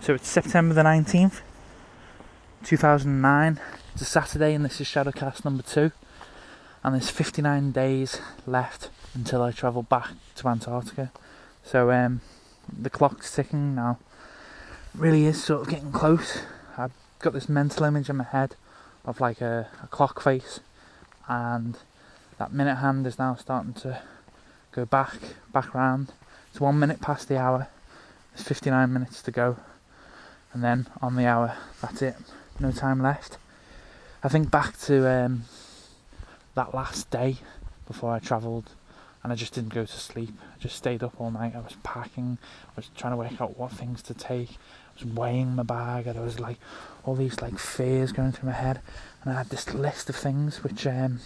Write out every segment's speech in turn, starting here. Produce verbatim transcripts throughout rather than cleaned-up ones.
So it's September the nineteenth, two thousand nine. It's a Saturday and this is Shadowcast number two. And there's fifty-nine days left until I travel back to Antarctica. So um, the clock's ticking now. It really is sort of getting close. I've got this mental image in my head of like a, a clock face. And that minute hand is now starting to go back, back round. It's one minute past the hour. There's fifty-nine minutes to go. And then on the hour, that's it. No time left. I think back to um, that last day before I travelled, and I just didn't go to sleep. I just stayed up all night. I was packing. I was trying to work out what things to take. I was weighing my bag. And there was like all these like fears going through my head, and I had this list of things which um,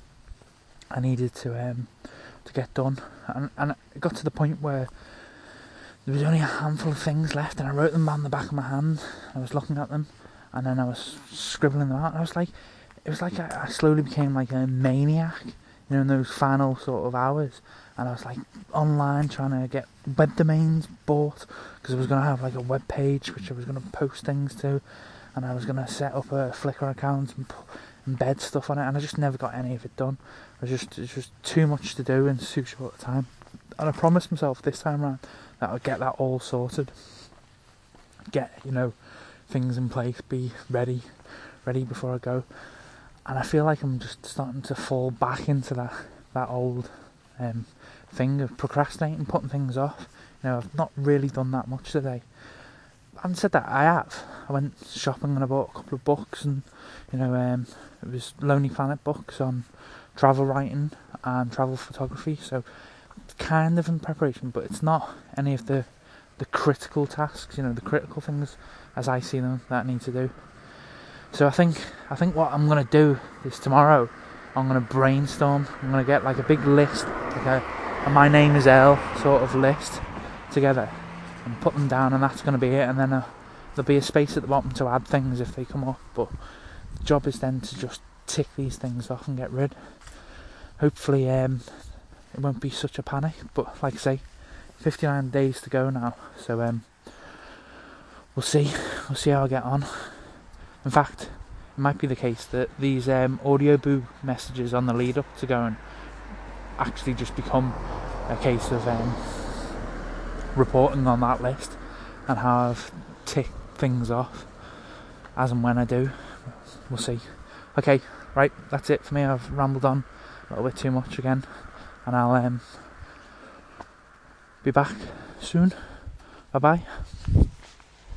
I needed to um, to get done. And and it got to the point where there was only a handful of things left, and I wrote them on the back of my hand. I was looking at them, and then I was scribbling them out. And I was like, it was like I, I slowly became like a maniac, you know, in those final sort of hours. And I was like online trying to get web domains bought because I was going to have like a web page which I was going to post things to, and I was going to set up a Flickr account and embed stuff on it. And I just never got any of it done. It was just, it was just too much to do in too short a time. And I promised myself this time around that I'd get that all sorted. Get, you know, things in place, be ready, ready before I go. And I feel like I'm just starting to fall back into that, that old um, thing of procrastinating, putting things off. You know, I've not really done that much today. Having said that, I have. I went shopping and I bought a couple of books, and, you know, um, it was Lonely Planet books on travel writing and travel photography, so kind of in preparation, but it's not any of the the critical tasks, you know, the critical things as I see them that I need to do. So I think I think what I'm gonna do is tomorrow I'm gonna brainstorm. I'm gonna get like a big list, like a, a my name is Elle sort of list together, and put them down, and that's gonna be it. And then uh, there'll be a space at the bottom to add things if they come up. But the job is then to just tick these things off and get rid. Hopefully, um, it won't be such a panic, but like I say, fifty-nine days to go now, so um, we'll see, we'll see how I get on. In fact, it might be the case that these um, Audioboo messages on the lead up to going actually just become a case of um, reporting on that list and how I've ticked things off as and when I do. We'll see. Okay, right, that's it for me. I've rambled on a little bit too much again, and I'll um, be back soon. Bye bye.